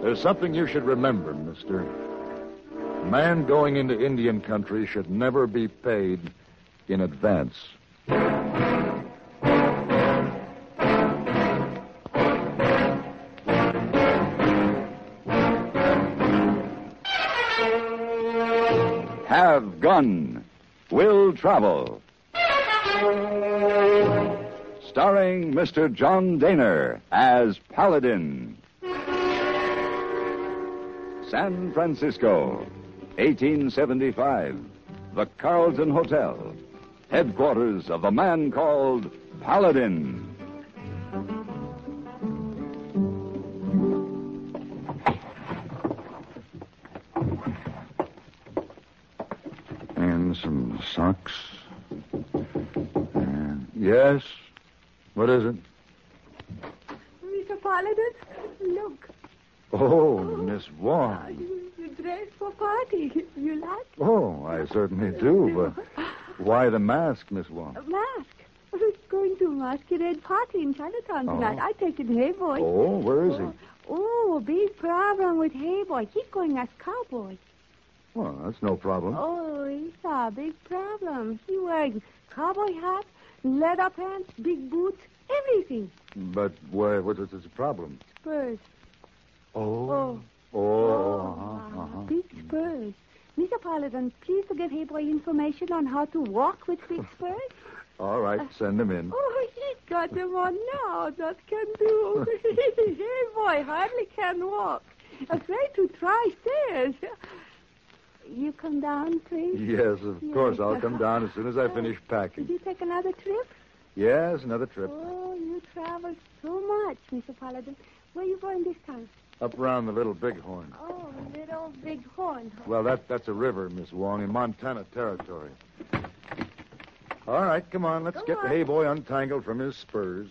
There's something you should remember, mister. A man going into Indian country should never be paid in advance. Have Gun. Will Travel. Starring Mr. John Daner as Paladin. San Francisco, 1875. The Carlton Hotel. Headquarters of the man called Paladin. And some socks. Yes? What is it? Mr. Paladin, look. Oh, Miss Wong. You dressed for party. You like? Oh, I certainly do. But why the mask, Miss Wong? A mask. We're going to a masquerade party in Chinatown tonight. I take it Hey Boy. Oh, where is he? Oh, big problem with Hey Boy. He's going as cowboy. Well, that's no problem. Oh, it's a big problem. He wears cowboy hat, leather pants, big boots, everything. But what is the problem? Spurs. Oh. Big spurs. Mr. Paladin, please to get Hey Boy information on how to walk with big spurs. All right, send him in. Oh, he's got them on now. That can do. Hey Boy hardly can walk. Afraid to try stairs. You come down, please? Yes, of course. I'll come down as soon as I finish packing. Did you take another trip? Yes, another trip. Oh, you travel so much, Mr. Paladin. Where are you going this time? Up around the Little Bighorn. Oh, Little Bighorn. Well, that's a river, Miss Wong, in Montana Territory. All right, come on. Let's get the Hey Boy untangled from his spurs.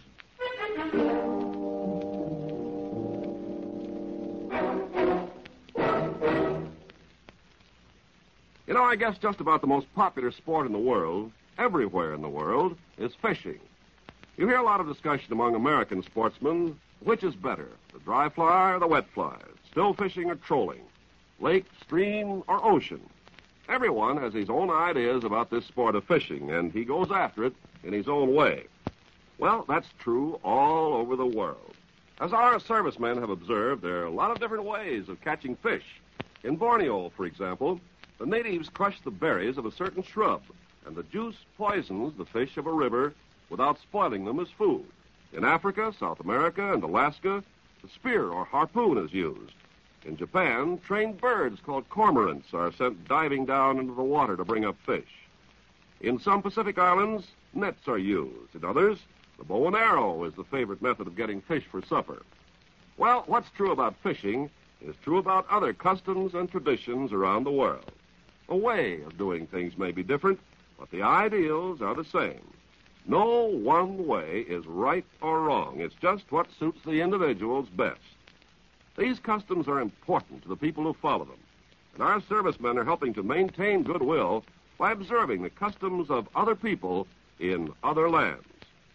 You know, I guess just about the most popular sport in the world, everywhere in the world, is fishing. You hear a lot of discussion among American sportsmen, which is better, the dry fly or the wet fly, still fishing or trolling, lake, stream, or ocean. Everyone has his own ideas about this sport of fishing, and he goes after it in his own way. Well, that's true all over the world. As our servicemen have observed, there are a lot of different ways of catching fish. In Borneo, for example, the natives crush the berries of a certain shrub, and the juice poisons the fish of a river without spoiling them as food. In Africa, South America, and Alaska, the spear or harpoon is used. In Japan, trained birds called cormorants are sent diving down into the water to bring up fish. In some Pacific islands, nets are used. In others, the bow and arrow is the favorite method of getting fish for supper. Well, what's true about fishing is true about other customs and traditions around the world. A way of doing things may be different, but the ideals are the same. No one way is right or wrong. It's just what suits the individuals best. These customs are important to the people who follow them, and our servicemen are helping to maintain goodwill by observing the customs of other people in other lands.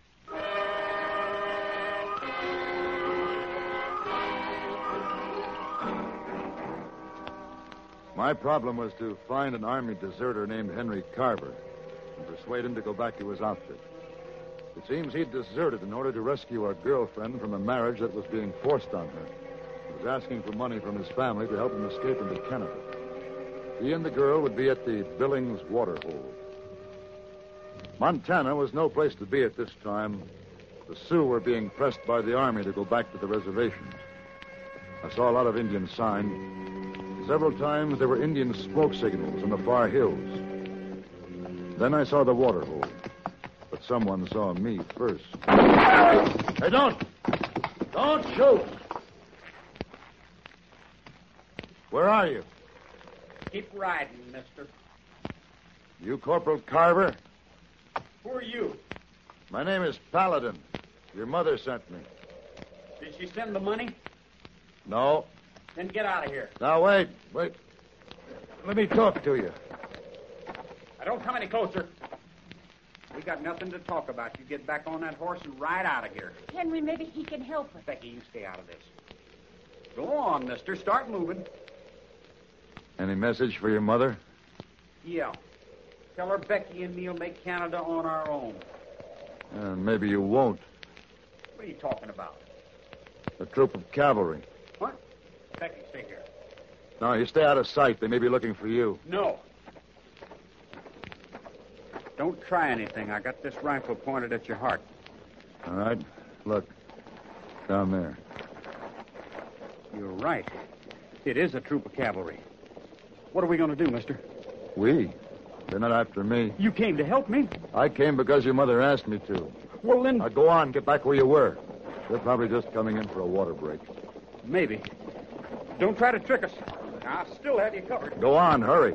My problem was to find an Army deserter named Henry Carver and persuade him to go back to his outfit. It seems he'd deserted in order to rescue our girlfriend from a marriage that was being forced on her. He was asking for money from his family to help him escape into Canada. He and the girl would be at the Billings Waterhole. Montana was no place to be at this time. The Sioux were being pressed by the Army to go back to the reservations. I saw a lot of Indian signs. Several times there were Indian smoke signals in the far hills. Then I saw the waterhole. But someone saw me first. Hey, don't shoot! Where are you? Keep riding, mister. You Corporal Carver? Who are you? My name is Paladin. Your mother sent me. Did she send the money? No. Then get out of here. Now, wait. Let me talk to you. Now, don't come any closer. We got nothing to talk about. You get back on that horse and ride out of here. Henry, maybe he can help us. Becky, you stay out of this. Go on, mister. Start moving. Any message for your mother? Yeah. Tell her Becky and me'll make Canada on our own. Maybe you won't. What are you talking about? A troop of cavalry. What? Becky, stay here. No, you stay out of sight. They may be looking for you. No. Don't try anything. I got this rifle pointed at your heart. All right. Look. Down there. You're right. It is a troop of cavalry. What are we going to do, mister? We? They're not after me. You came to help me? I came because your mother asked me to. Well, then... Now, go on. Get back where you were. They're probably just coming in for a water break. Maybe. Don't try to trick us. I'll still have you covered. Go on. Hurry.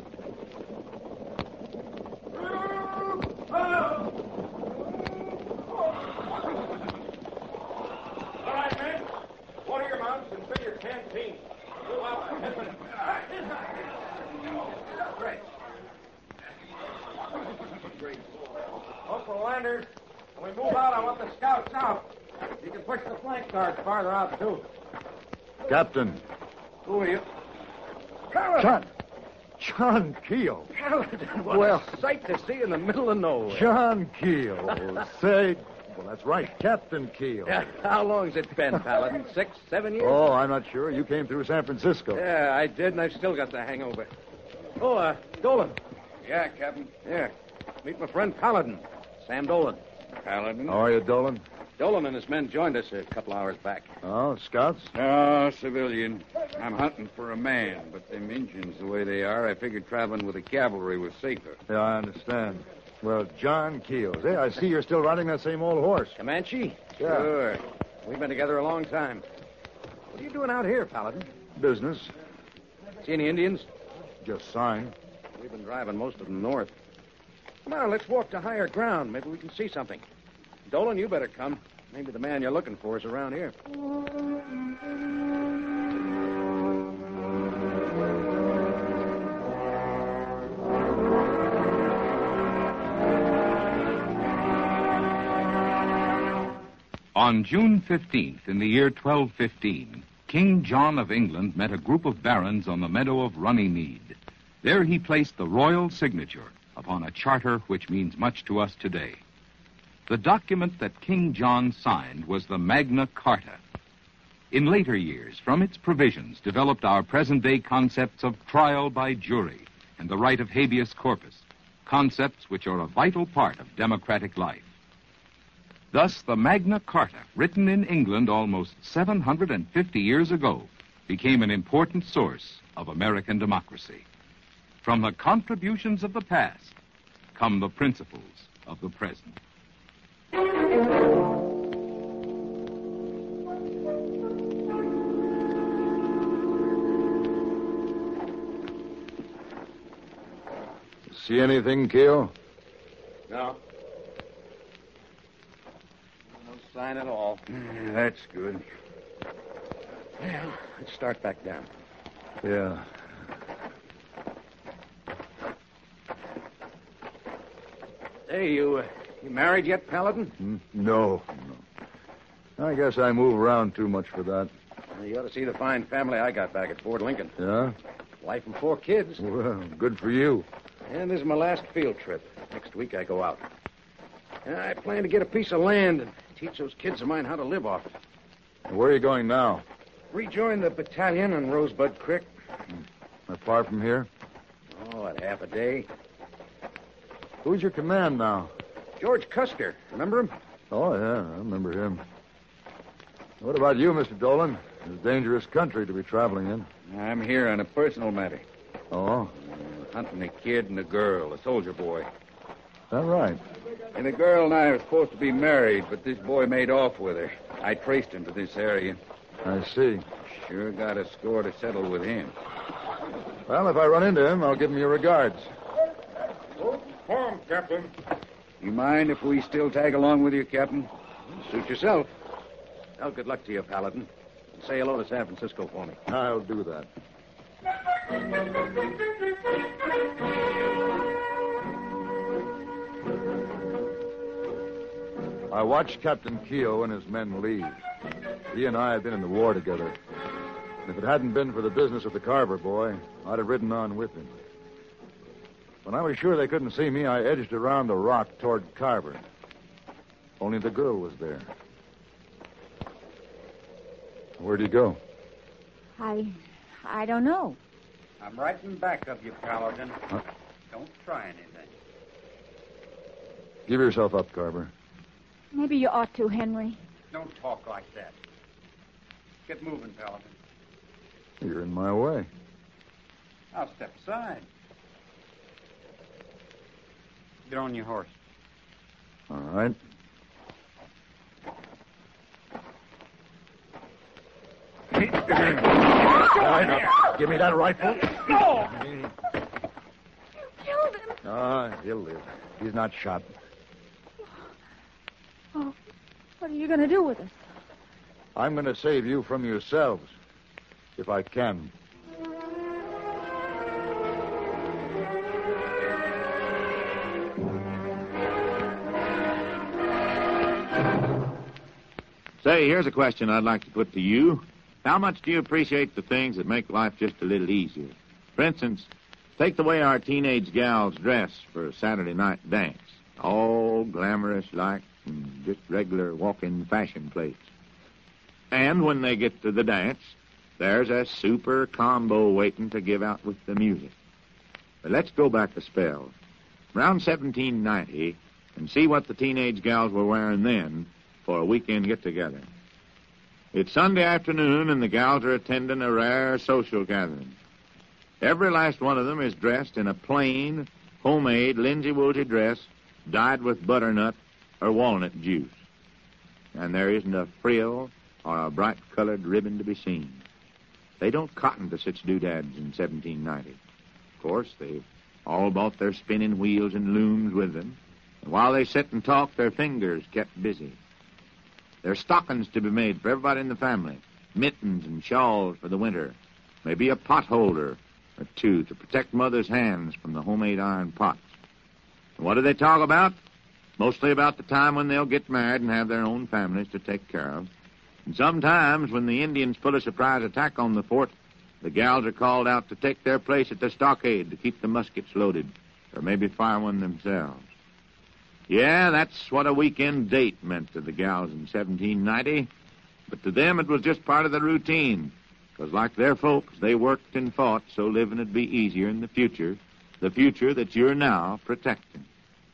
All right, men. Water your mouths and fill your canteen. Move out. Great. Uncle Landers, when we move out, I want the scouts out. You can push the flank guards farther out, too. Captain. Who are you? John Keel. Paladin, what a sight to see in the middle of nowhere. John Keel. Say... Well, that's right. Captain Keel. Yeah, how long's it been, Paladin? 6, 7 years? Oh, I'm not sure. You came through San Francisco. Yeah, I did, and I've still got the hangover. Oh, Dolan. Yeah, Captain. Yeah. Meet my friend Paladin. Sam Dolan. Paladin? How are you, Dolan? Dolan and his men joined us a couple hours back. Oh, scouts? No, civilian. I'm hunting for a man, but them Indians, the way they are, I figured traveling with the cavalry was safer. Yeah, I understand. Well, John Keel. Hey, I see you're still riding that same old horse. Comanche? Yeah. Sure. We've been together a long time. What are you doing out here, Paladin? Business. See any Indians? Just sign. We've been driving most of them north. Come on, let's walk to higher ground. Maybe we can see something. Dolan, you better come. Maybe the man you're looking for is around here. On June 15th, in the year 1215, King John of England met a group of barons on the meadow of Runnymede. There he placed the royal signature upon a charter which means much to us today. The document that King John signed was the Magna Carta. In later years, from its provisions developed our present-day concepts of trial by jury and the right of habeas corpus, concepts which are a vital part of democratic life. Thus, the Magna Carta, written in England almost 750 years ago, became an important source of American democracy. From the contributions of the past come the principles of the present. See anything, Keel? No. No sign at all. That's good. Well, let's start back down. Yeah. Hey, you married yet, Paladin? No. I guess I move around too much for that. You ought to see the fine family I got back at Fort Lincoln. Yeah? Wife and 4 kids. Well, good for you. And this is my last field trip. Next week I go out. I plan to get a piece of land and teach those kids of mine how to live off it. Where are you going now? Rejoin the battalion on Rosebud Creek. Not far from here? Oh, at half a day. Who's your command now? George Custer. Remember him? Oh, yeah, I remember him. What about you, Mr. Dolan? It's a dangerous country to be traveling in. I'm here on a personal matter. Oh? Hunting a kid and a girl, a soldier boy. Is that right? And the girl and I were supposed to be married, but this boy made off with her. I traced him to this area. I see. Sure got a score to settle with him. Well, if I run into him, I'll give him your regards. Home, Captain. You mind if we still tag along with you, Captain? Suit yourself. Well, good luck to you, Paladin. Say hello to San Francisco for me. I'll do that. I watched Captain Keogh and his men leave. He and I have been in the war together. If it hadn't been for the business of the Carver boy, I'd have ridden on with him. When I was sure they couldn't see me, I edged around the rock toward Carver. Only the girl was there. Where'd he go? I don't know. I'm right in back of you, Paladin. Don't try anything. Give yourself up, Carver. Maybe you ought to, Henry. Don't talk like that. Get moving, Paladin. You're in my way. I'll step aside. Get on your horse. All right. Give me that rifle. No! You killed him. He'll live. He's not shot. Oh, what are you going to do with us? I'm going to save you from yourselves, if I can. Say, here's a question I'd like to put to you. How much do you appreciate the things that make life just a little easier? For instance, take the way our teenage gals dress for a Saturday night dance. All glamorous like, and just regular walk-in fashion plates. And when they get to the dance, there's a super combo waiting to give out with the music. But let's go back a spell. Around 1790, and see what the teenage gals were wearing then for a weekend get-together. It's Sunday afternoon, and the gals are attending a rare social gathering. Every last one of them is dressed in a plain, homemade, linsey-woolsey dress dyed with butternut or walnut juice. And there isn't a frill or a bright-colored ribbon to be seen. They don't cotton to such doodads in 1790. Of course, they've all bought their spinning wheels and looms with them, and while they sit and talk, their fingers kept busy. There's stockings to be made for everybody in the family, mittens and shawls for the winter, maybe a pot holder or two to protect Mother's hands from the homemade iron pots. And what do they talk about? Mostly about the time when they'll get married and have their own families to take care of. And sometimes when the Indians pull a surprise attack on the fort, the gals are called out to take their place at the stockade to keep the muskets loaded, or maybe fire one themselves. Yeah, that's what a weekend date meant to the gals in 1790. But to them it was just part of the routine, because like their folks, they worked and fought so living would be easier in the future that you're now protecting.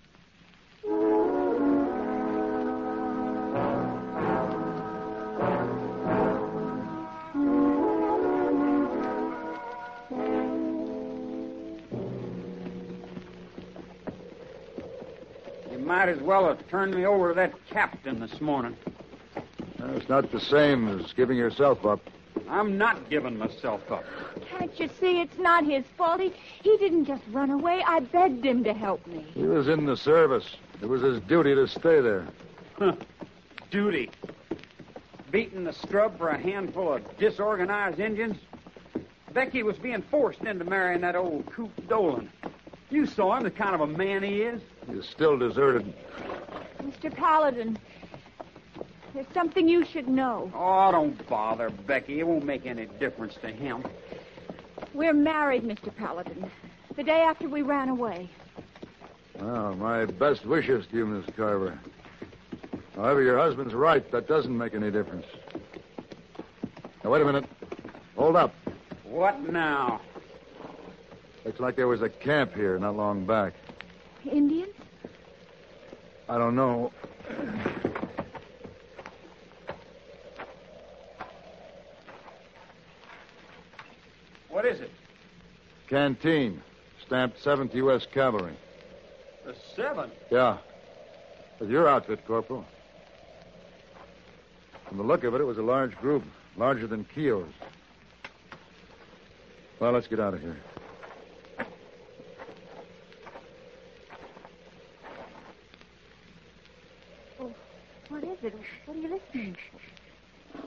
Might as well have turned me over to that captain this morning. It's not the same as giving yourself up. I'm not giving myself up. Can't you see it's not his fault? He didn't just run away. I begged him to help me. He was in the service. It was his duty to stay there. Duty. Beating the scrub for a handful of disorganized Indians? Becky was being forced into marrying that old Coop Dolan. You saw him, the kind of a man he is. He's still deserted. Mr. Paladin, there's something you should know. Oh, don't bother, Becky. It won't make any difference to him. We're married, Mr. Paladin, the day after we ran away. Well, my best wishes to you, Miss Carver. However, your husband's right. That doesn't make any difference. Now, wait a minute. Hold up. What now? Looks like there was a camp here not long back. Indians? I don't know. What is it? Canteen. Stamped 7th U.S. Cavalry. The 7th? Yeah. That's your outfit, Corporal. From the look of it, it was a large group. Larger than Keogh's. Well, let's get out of here. What is it? What are you listening for?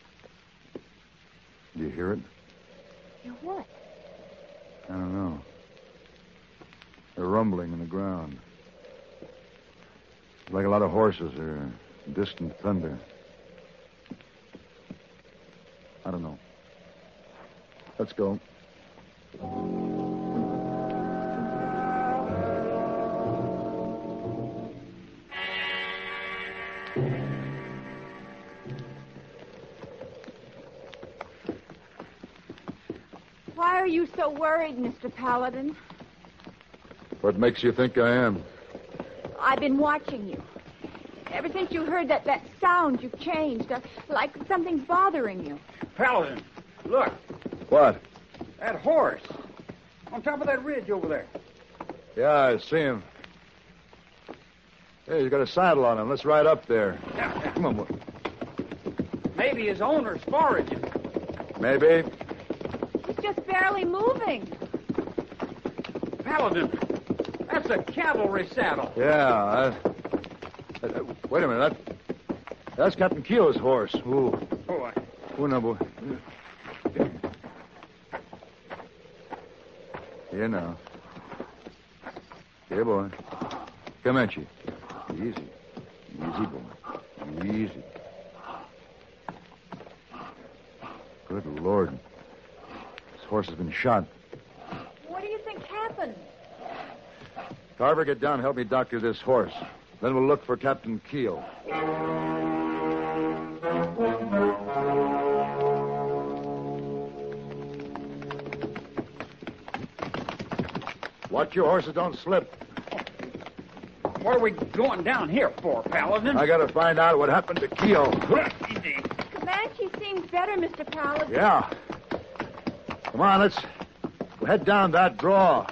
Do you hear it? Hear what? I don't know. A rumbling in the ground. Like a lot of horses or distant thunder. I don't know. Let's go. Why are you so worried, Mr. Paladin? What makes you think I am? I've been watching you. Ever since you heard that sound, you've changed. Like something's bothering you. Paladin, look. What? That horse. On top of that ridge over there. Yeah, I see him. Hey, he's got a saddle on him. Let's ride up there. Yeah. Come on, boy. Maybe his owner's foraging. Maybe. He's just barely moving. Paladin, that's a cavalry saddle. Yeah. Wait a minute. That's Captain Keogh's horse. Ooh. Oh, Ooh, no, boy. Here now. Here, boy. Comanche. Easy. Easy, boy. Easy. Good Lord. This horse has been shot. What do you think happened? Carver, get down and help me doctor this horse. Then we'll look for Captain Keogh. Watch your horses don't slip. what are we going down here for, Paladin? I gotta find out what happened to Keogh. Easy. Comanche seems better, Mr. Paladin. Yeah. Come on, let's head down that draw.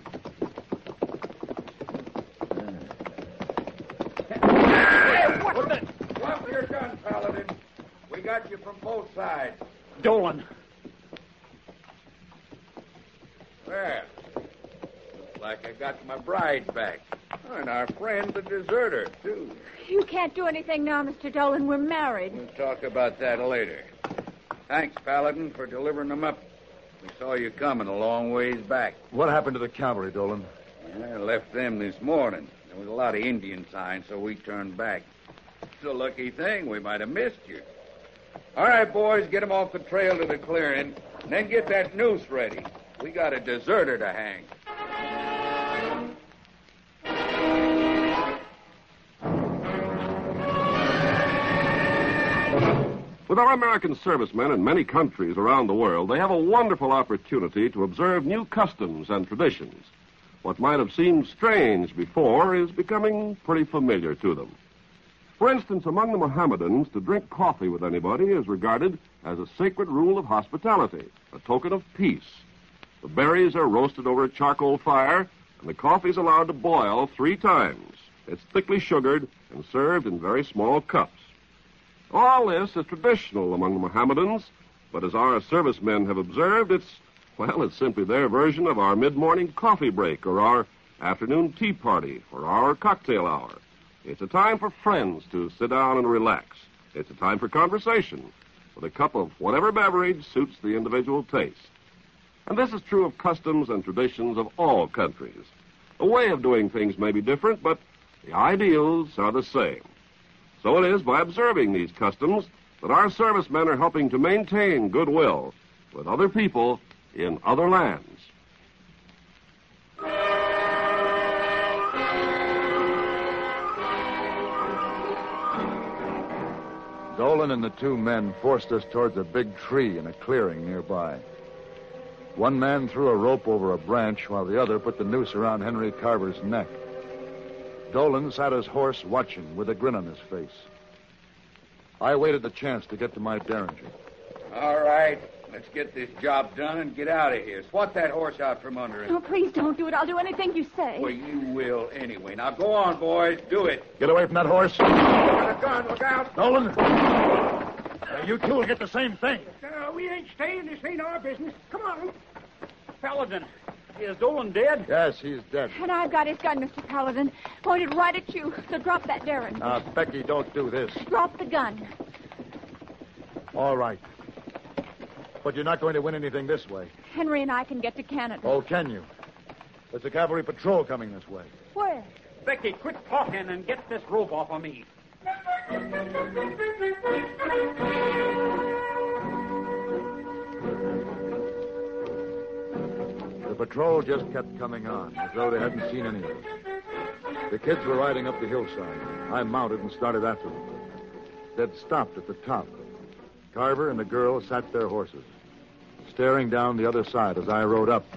What the... Drop your gun, Paladin. We got you from both sides. Dolan. Well, looks like I got my bride back. And our friend, the deserter, too. You can't do anything now, Mr. Dolan. We're married. We'll talk about that later. Thanks, Paladin, for delivering them up. We saw you coming a long ways back. What happened to the cavalry, Dolan? I left them this morning. There was a lot of Indian signs, so we turned back. It's a lucky thing. We might have missed you. All right, boys, get them off the trail to the clearing, and then get that noose ready. We got a deserter to hang. With our American servicemen in many countries around the world, they have a wonderful opportunity to observe new customs and traditions. What might have seemed strange before is becoming pretty familiar to them. For instance, among the Mohammedans, to drink coffee with anybody is regarded as a sacred rule of hospitality, a token of peace. The berries are roasted over a charcoal fire, and the coffee is allowed to boil 3 times. It's thickly sugared and served in very small cups. All this is traditional among the Mohammedans, but as our servicemen have observed, it's simply their version of our mid-morning coffee break or our afternoon tea party or our cocktail hour. It's a time for friends to sit down and relax. It's a time for conversation with a cup of whatever beverage suits the individual taste. And this is true of customs and traditions of all countries. The way of doing things may be different, but the ideals are the same. So it is by observing these customs that our servicemen are helping to maintain goodwill with other people in other lands. Dolan and the 2 men forced us towards a big tree in a clearing nearby. One man threw a rope over a branch while the other put the noose around Henry Carver's neck. Dolan sat his horse watching with a grin on his face. I waited the chance to get to my Derringer. All right, let's get this job done and get out of here. Swat that horse out from under him. Oh, please don't do it. I'll do anything you say. Well, you will anyway. Now, go on, boys. Do it. Get away from that horse. Got a gun. Look out. Dolan. You 2 will get the same thing. We ain't staying. This ain't our business. Come on. Paladin, is Dolan dead? Yes, he's dead. And I've got his gun, Mr. Paladin. Pointed right at you. So drop that Derringer. Now, Becky, don't do this. Drop the gun. All right. But you're not going to win anything this way. Henry and I can get to Canada. Oh, can you? There's a cavalry patrol coming this way. Where? Becky, quit talking and get this rope off of me. patrol just kept coming on, as though they hadn't seen any of us. The kids were riding up the hillside. I mounted and started after them. They'd stopped at the top. Carver and the girl sat their horses, staring down the other side as I rode up.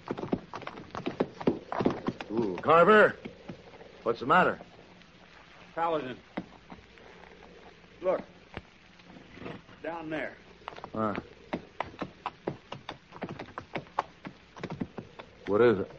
Ooh, Carver! What's the matter? Paladin. Look. Down there. What is it?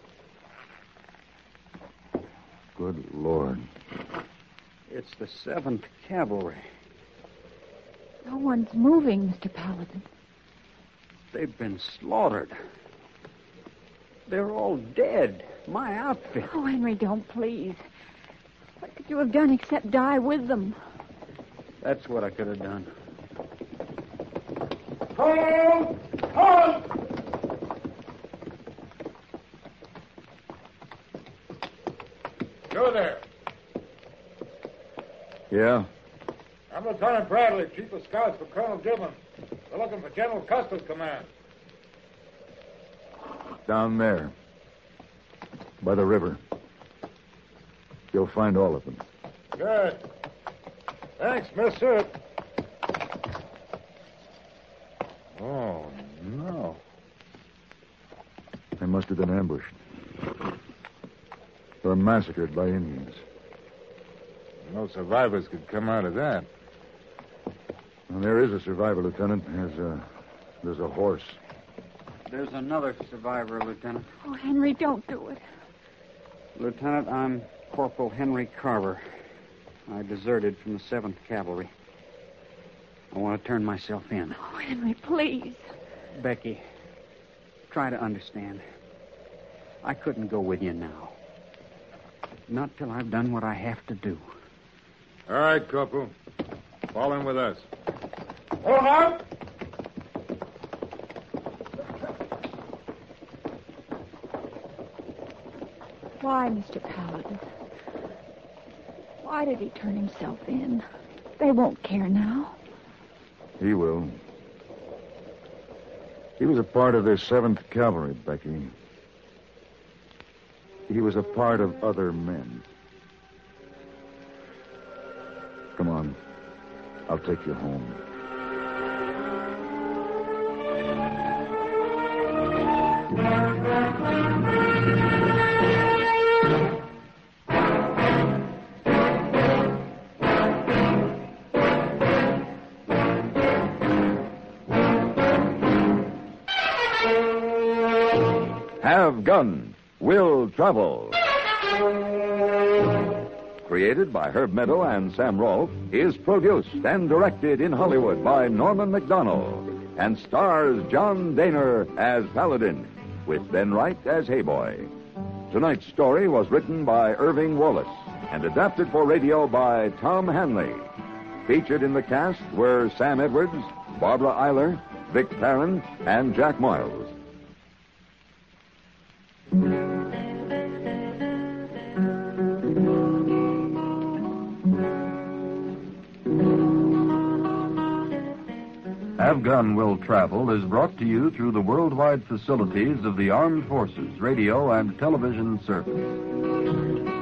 Good Lord. It's the 7th Cavalry. No one's moving, Mr. Paladin. They've been slaughtered. They're all dead. My outfit. Oh, Henry, don't please. What could you have done except die with them? That's what I could have done. Hold! Hold! You there. Yeah? I'm Lieutenant Bradley, Chief of Scouts for Colonel Dillon. We're looking for General Custer's command. Down there. By the river. You'll find all of them. Good. Thanks, mister. Oh, no. They must have been ambushed. Or massacred by Indians. No survivors could come out of that. Well, there is a survivor, Lieutenant. There's a horse. There's another survivor, Lieutenant. Oh, Henry, don't do it. Lieutenant, I'm Corporal Henry Carver. I deserted from the 7th Cavalry. I want to turn myself in. Oh, Henry, please. Becky, try to understand. I couldn't go with you now. Not till I've done what I have to do. All right, Corporal. Fall in with us. Hold on! Why, Mr. Paladin? Why did he turn himself in? They won't care now. He will. He was a part of their 7th Cavalry, Becky. He was a part of other men. Come on. I'll take you home. Have Gun Will Travel. Created by Herb Meadow and Sam Rolfe, is produced and directed in Hollywood by Norman McDonald and stars John Daner as Paladin, with Ben Wright as Hayboy. Tonight's story was written by Irving Wallace and adapted for radio by Tom Hanley. Featured in the cast were Sam Edwards, Barbara Eiler, Vic Perrin, and Jack Miles. Have Gun Will Travel is brought to you through the worldwide facilities of the Armed Forces Radio and Television Service.